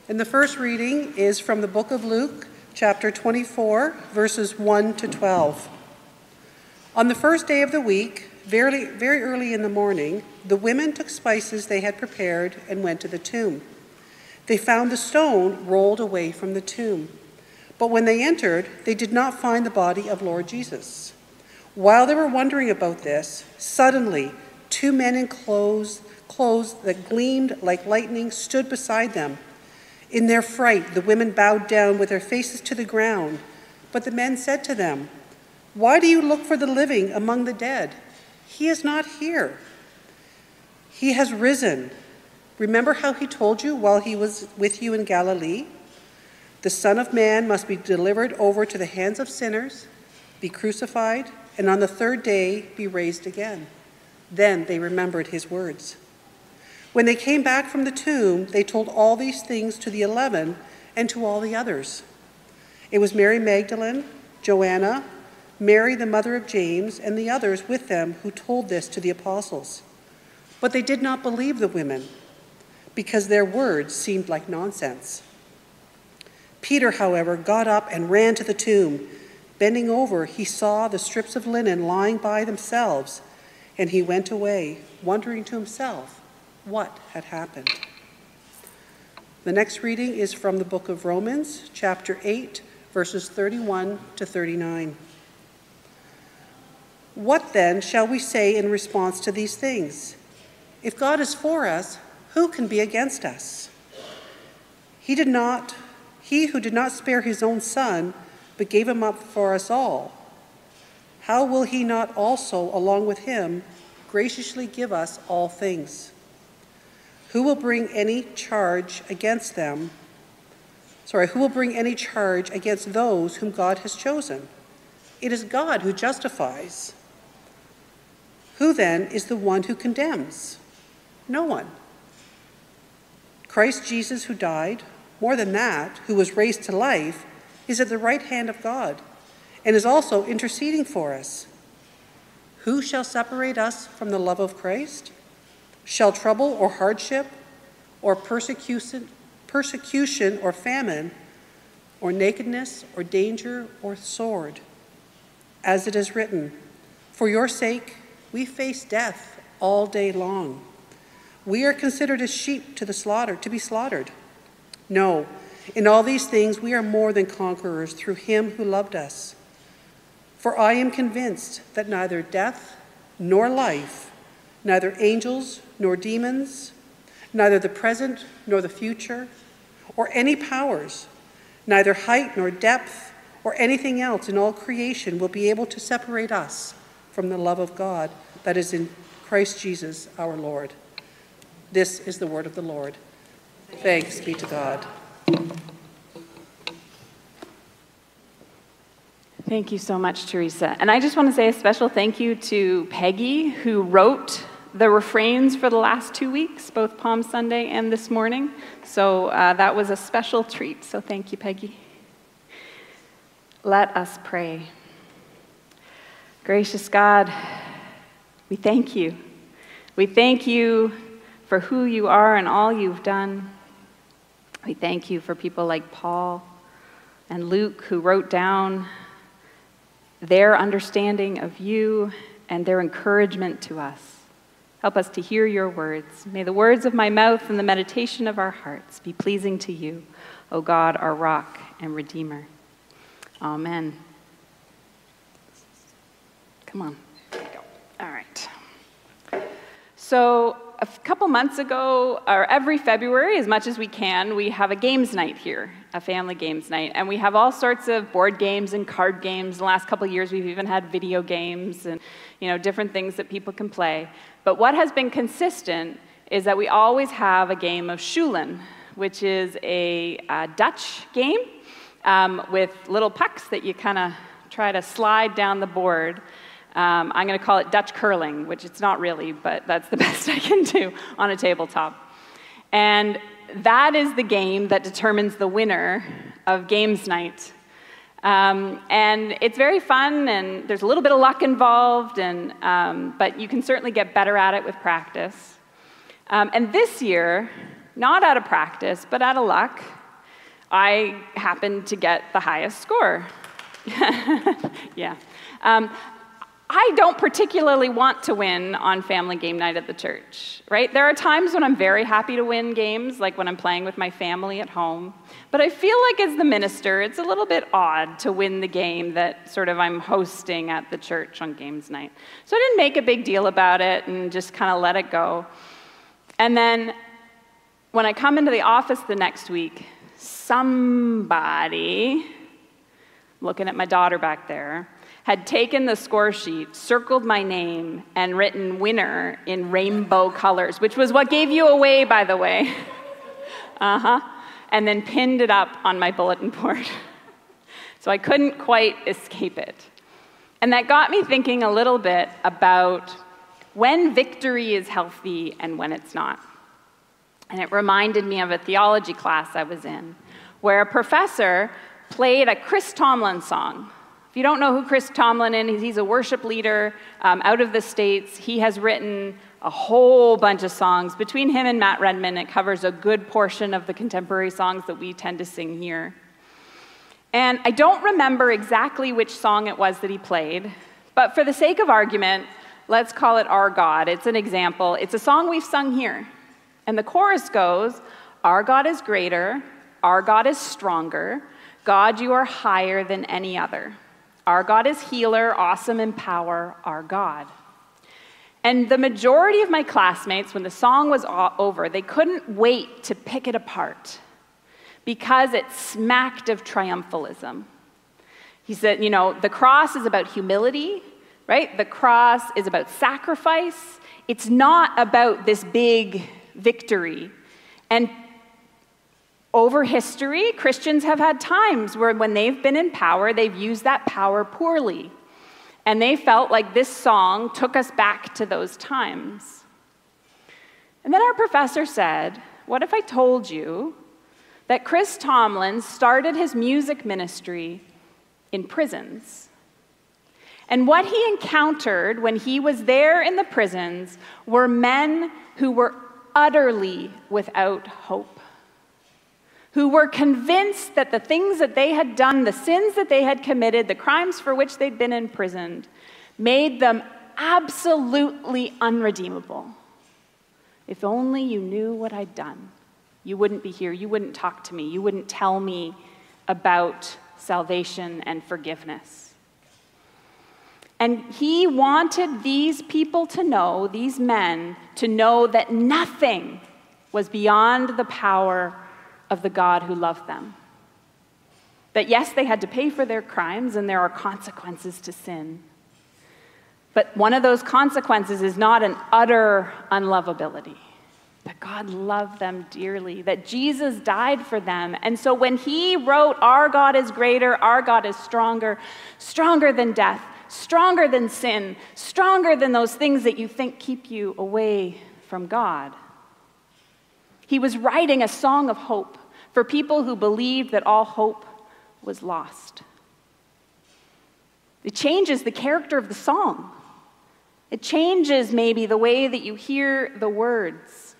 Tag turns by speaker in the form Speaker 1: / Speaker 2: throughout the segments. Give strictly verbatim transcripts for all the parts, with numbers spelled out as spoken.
Speaker 1: And the first reading is from the book of Luke, chapter twenty-four, verses one to twelve. On the first day of the week, very, very early in the morning, the women took spices they had prepared and went to the tomb. They found the stone rolled away from the tomb. But when they entered, they did not find the body of Lord Jesus. While they were wondering about this, suddenly two men in clothes, clothes that gleamed like lightning stood beside them. In their fright, the women bowed down with their faces to the ground. But the men said to them, "Why do you look for the living among the dead? He is not here. He has risen. Remember how he told you while he was with you in Galilee? The Son of Man must be delivered over to the hands of sinners, be crucified, and on the third day be raised again." Then they remembered his words. When they came back from the tomb, they told all these things to the eleven and to all the others. It was Mary Magdalene, Joanna, Mary the mother of James, and the others with them who told this to the apostles. But they did not believe the women, because their words seemed like nonsense. Peter, however, got up and ran to the tomb. Bending over, he saw the strips of linen lying by themselves, and he went away, wondering to himself what had happened. The next reading is from the book of Romans, chapter eight, verses thirty-one to thirty-nine. What then shall we say in response to these things? If God is for us, who can be against us? He did not, he who did not spare his own son, but gave him up for us all, how will he not also, along with him, graciously give us all things? Who will bring any charge against them? Sorry, who will bring any charge against those whom God has chosen? It is God who justifies. Who then is the one who condemns? No one. Christ Jesus, who died, more than that, who was raised to life, is at the right hand of God and is also interceding for us. Who shall separate us from the love of Christ? Shall trouble or hardship or persecution, persecution or famine or nakedness or danger or sword? As it is written, for your sake we face death all day long. We are considered as sheep to the slaughter, to be slaughtered. No, in all these things we are more than conquerors through him who loved us. For I am convinced that neither death nor life, neither angels nor demons, neither the present nor the future, or any powers, neither height nor depth, or anything else in all creation will be able to separate us from the love of God that is in Christ Jesus our Lord. This is the word of the Lord. Thanks be to God.
Speaker 2: Thank you so much, Teresa. And I just want to say a special thank you to Peggy, who wrote the refrains for the last two weeks, both Palm Sunday and this morning. So uh, that was a special treat. So thank you, Peggy. Let us pray. Gracious God, we thank you. We thank you for who you are and all you've done. We thank you for people like Paul and Luke, who wrote down their understanding of you and their encouragement to us. Help us to hear your words. May the words of my mouth and the meditation of our hearts be pleasing to you, O God, our rock and redeemer. Amen. Come on. There you go. All right. So a couple months ago, or every February, as much as we can, we have a games night here, a family games night. And we have all sorts of board games and card games. The last couple of years, we've even had video games and, you know, different things that people can play. But what has been consistent is that we always have a game of Schulen, which is a, a Dutch game um, with little pucks that you kind of try to slide down the board. Um, I'm going to call it Dutch curling, which it's not really, but that's the best I can do on a tabletop. And that is the game that determines the winner of games night. Um, and it's very fun, and there's a little bit of luck involved, and, um, but you can certainly get better at it with practice. Um, and this year, not out of practice, but out of luck, I happened to get the highest score. Yeah. Um, I don't particularly want to win on family game night at the church, right? There are times when I'm very happy to win games, like when I'm playing with my family at home. But I feel like as the minister, it's a little bit odd to win the game that sort of I'm hosting at the church on games night. So I didn't make a big deal about it and just kind of let it go. And then when I come into the office the next week, somebody, looking at my daughter back there, had taken the score sheet, circled my name, and written winner in rainbow colors, which was what gave you away, by the way. Uh-huh. And then pinned it up on my bulletin board. So I couldn't quite escape it. And that got me thinking a little bit about when victory is healthy and when it's not. And it reminded me of a theology class I was in, where a professor played a Chris Tomlin song. If you don't know who Chris Tomlin is, he's a worship leader um, out of the States. He has written a whole bunch of songs. Between him and Matt Redman, it covers a good portion of the contemporary songs that we tend to sing here. And I don't remember exactly which song it was that he played, but for the sake of argument, let's call it Our God. It's an example. It's a song we've sung here. And the chorus goes, "Our God is greater, our God is stronger, God, you are higher than any other. Our God is healer, awesome in power, our God." And the majority of my classmates, when the song was over, they couldn't wait to pick it apart because it smacked of triumphalism. He said, you know, the cross is about humility, right? The cross is about sacrifice. It's not about this big victory. And over history, Christians have had times where when they've been in power, they've used that power poorly. And they felt like this song took us back to those times. And then our professor said, what if I told you that Chris Tomlin started his music ministry in prisons? And what he encountered when he was there in the prisons were men who were utterly without hope, who were convinced that the things that they had done, the sins that they had committed, the crimes for which they'd been imprisoned, made them absolutely unredeemable. If only you knew what I'd done, you wouldn't be here, you wouldn't talk to me, you wouldn't tell me about salvation and forgiveness. And he wanted these people to know, these men, to know that nothing was beyond the power of the God who loved them. That yes, they had to pay for their crimes and there are consequences to sin. But one of those consequences is not an utter unlovability. That God loved them dearly, that Jesus died for them. And so when he wrote, our God is greater, our God is stronger, stronger than death, stronger than sin, stronger than those things that you think keep you away from God. He was writing a song of hope for people who believed that all hope was lost. It changes the character of the song. It changes maybe the way that you hear the words.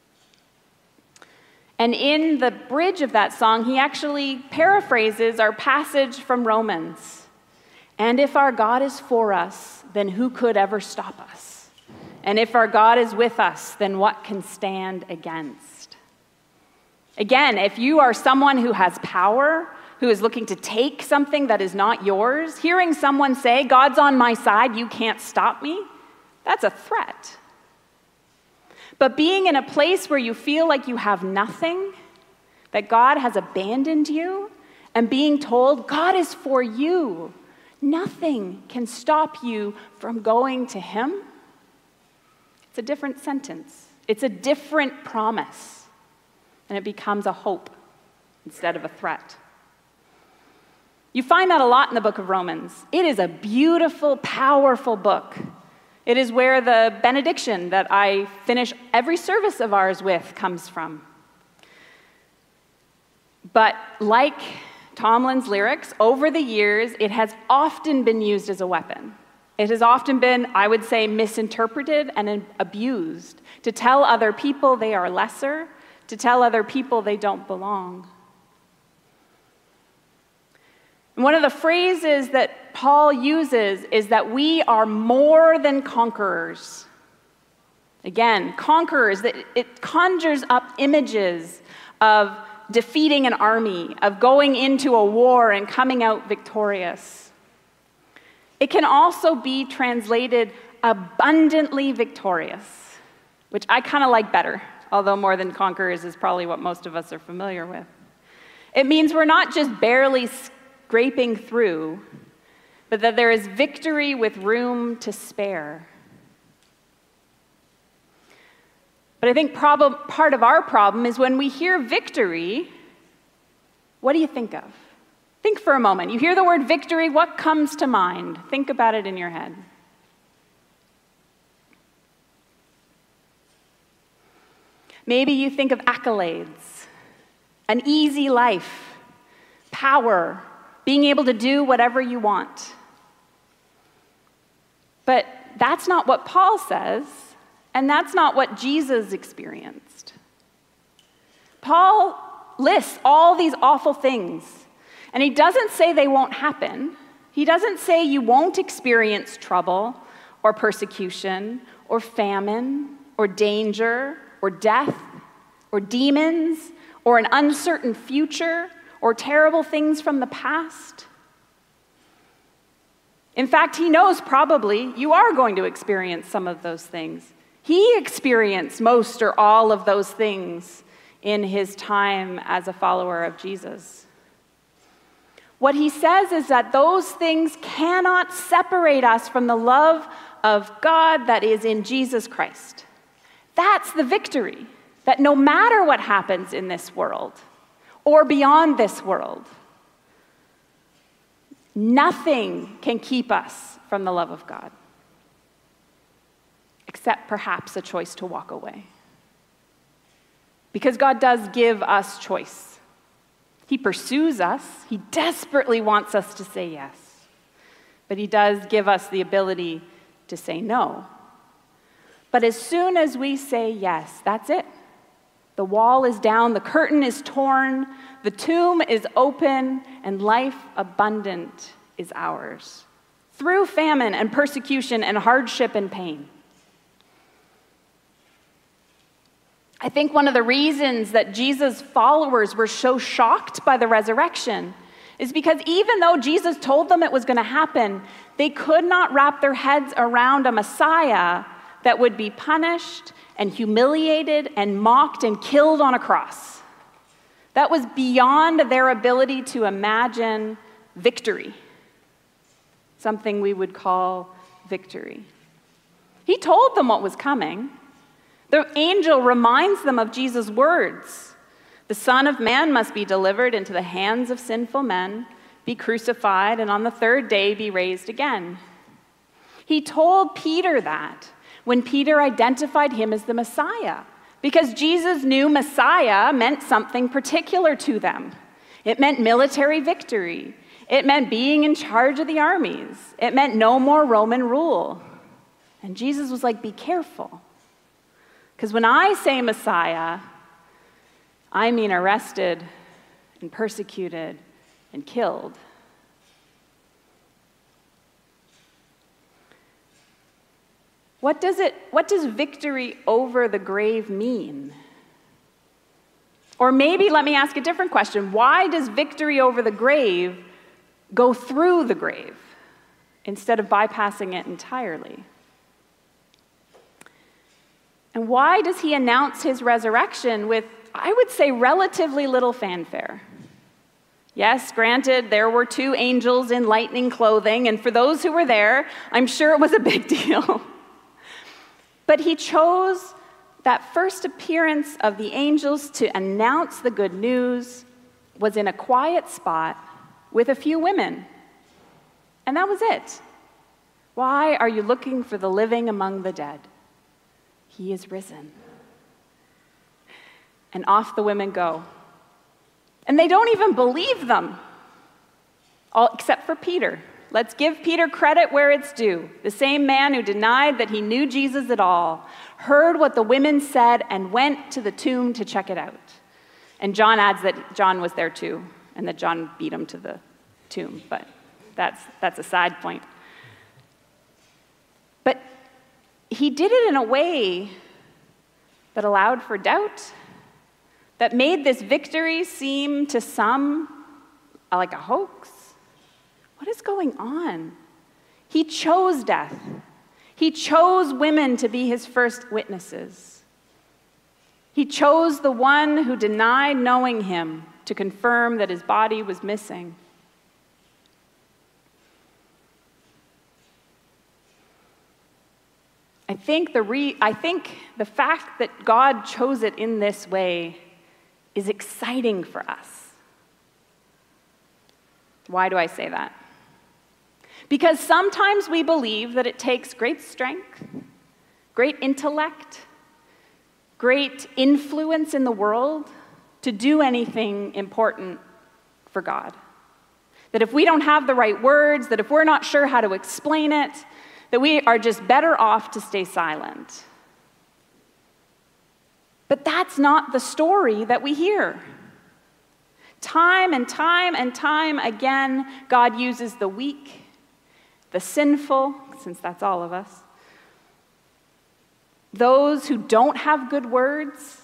Speaker 2: And in the bridge of that song, he actually paraphrases our passage from Romans. And if our God is for us, then who could ever stop us? And if our God is with us, then what can stand against? Again, if you are someone who has power, who is looking to take something that is not yours, hearing someone say, God's on my side, you can't stop me, that's a threat. But being in a place where you feel like you have nothing, that God has abandoned you, and being told God is for you, nothing can stop you from going to him, it's a different sentence. It's a different promise. And it becomes a hope instead of a threat. You find that a lot in the book of Romans. It is a beautiful, powerful book. It is where the benediction that I finish every service of ours with comes from. But like Tomlin's lyrics, over the years, it has often been used as a weapon. It has often been, I would say, misinterpreted and abused to tell other people they are lesser, to tell other people they don't belong. And one of the phrases that Paul uses is that we are more than conquerors. Again, conquerors, that it conjures up images of defeating an army, of going into a war and coming out victorious. It can also be translated abundantly victorious, which I kind of like better, although more than conquerors is probably what most of us are familiar with. It means we're not just barely scraping through, but that there is victory with room to spare. But I think problem, part of our problem is when we hear victory, what do you think of? Think for a moment. You hear the word victory, what comes to mind? Think about it in your head. Maybe you think of accolades, an easy life, power, being able to do whatever you want. But that's not what Paul says, and that's not what Jesus experienced. Paul lists all these awful things, and he doesn't say they won't happen. He doesn't say you won't experience trouble or persecution or famine or danger or death or demons or an uncertain future or terrible things from the past. In fact, he knows probably you are going to experience some of those things. He experienced most or all of those things in his time as a follower of Jesus. What he says is that those things cannot separate us from the love of God that is in Jesus Christ. That's the victory, that no matter what happens in this world or beyond this world, nothing can keep us from the love of God, except perhaps a choice to walk away. Because God does give us choice. He pursues us. He desperately wants us to say yes. But he does give us the ability to say no. But as soon as we say yes, that's it. The wall is down, the curtain is torn, the tomb is open, and life abundant is ours. Through famine and persecution and hardship and pain. I think one of the reasons that Jesus' followers were so shocked by the resurrection is because even though Jesus told them it was going to happen, they could not wrap their heads around a Messiah that would be punished and humiliated and mocked and killed on a cross. That was beyond their ability to imagine victory, something we would call victory. He told them what was coming. The angel reminds them of Jesus' words. The Son of Man must be delivered into the hands of sinful men, be crucified, and on the third day be raised again. He told Peter that when Peter identified him as the Messiah, because Jesus knew Messiah meant something particular to them. It meant military victory. It meant being in charge of the armies. It meant no more Roman rule. And Jesus was like, be careful. Because when I say Messiah, I mean arrested and persecuted and killed. What does it, what does victory over the grave mean? Or maybe let me ask a different question. Why does victory over the grave go through the grave instead of bypassing it entirely? And why does he announce his resurrection with, I would say, relatively little fanfare? Yes, granted, there were two angels in lightning clothing, and for those who were there, I'm sure it was a big deal. But he chose that first appearance of the angels to announce the good news was in a quiet spot with a few women. And that was it. Why are you looking for the living among the dead? He is risen. And off the women go. And they don't even believe them, all except for Peter. Let's give Peter credit where it's due. The same man who denied that he knew Jesus at all, heard what the women said, and went to the tomb to check it out. And John adds that John was there too, and that John beat him to the tomb, but that's, that's a side point. But he did it in a way that allowed for doubt, that made this victory seem to some like a hoax. What is going on? He chose death. He chose women to be his first witnesses. He chose the one who denied knowing him to confirm that his body was missing. I think the re- I think the fact that God chose it in this way is exciting for us. Why do I say that? Because sometimes we believe that it takes great strength, great intellect, great influence in the world to do anything important for God. That if we don't have the right words, that if we're not sure how to explain it, that we are just better off to stay silent. But that's not the story that we hear. Time and time and time again, God uses the weak, the sinful, since that's all of us, those who don't have good words,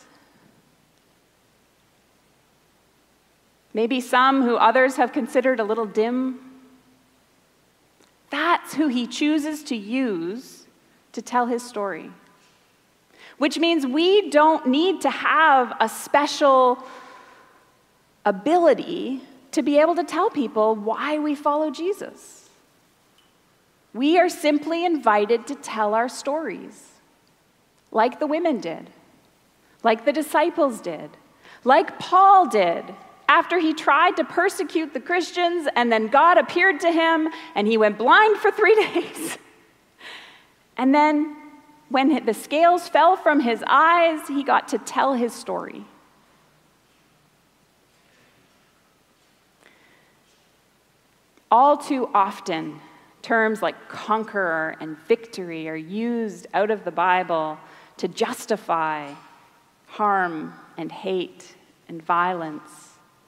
Speaker 2: maybe some who others have considered a little dim. That's who he chooses to use to tell his story. Which means we don't need to have a special ability to be able to tell people why we follow Jesus. We are simply invited to tell our stories, like the women did, like the disciples did, like Paul did, after he tried to persecute the Christians, and then God appeared to him, and he went blind for three days. And then, when the scales fell from his eyes, he got to tell his story. All too often, terms like conqueror and victory are used out of the Bible to justify harm and hate and violence.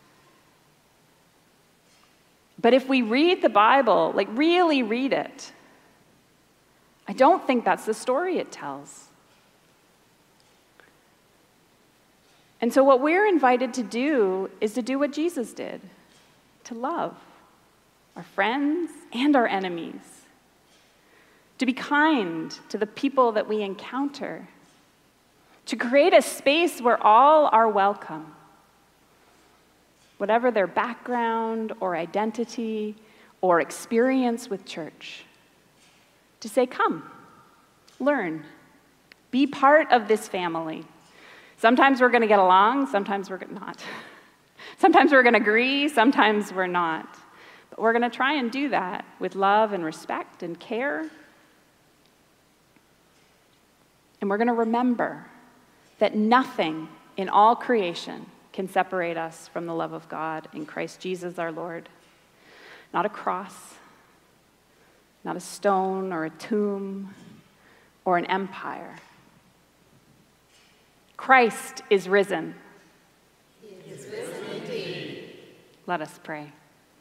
Speaker 2: But if we read the Bible, like really read it, I don't think that's the story it tells. And so what we're invited to do is to do what Jesus did, to love our friends and our enemies, to be kind to the people that we encounter, to create a space where all are welcome, whatever their background or identity or experience with church, to say, come, learn, be part of this family. Sometimes we're going to get along, sometimes we're not. Sometimes we're going to agree, sometimes we're not. But we're going to try and do that with love and respect and care. And we're going to remember that nothing in all creation can separate us from the love of God in Christ Jesus our Lord. Not a cross, not a stone or a tomb or an empire. Christ is risen.
Speaker 3: He is risen indeed.
Speaker 2: Let us pray.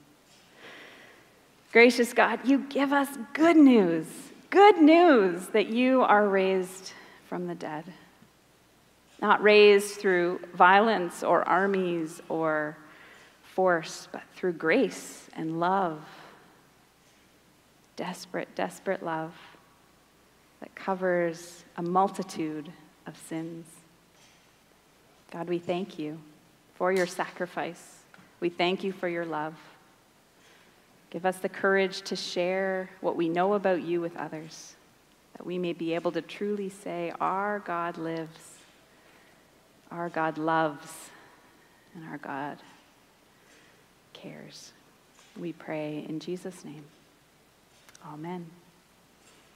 Speaker 2: Gracious God, you give us good news, good news that you are raised from the dead. Not raised through violence or armies or force, but through grace and love. Desperate, desperate love that covers a multitude of sins. God, we thank you for your sacrifice. We thank you for your love. Give us the courage to share what we know about you with others, that we may be able to truly say, our God lives, our God loves, and our God cares. We pray in Jesus' name. Amen.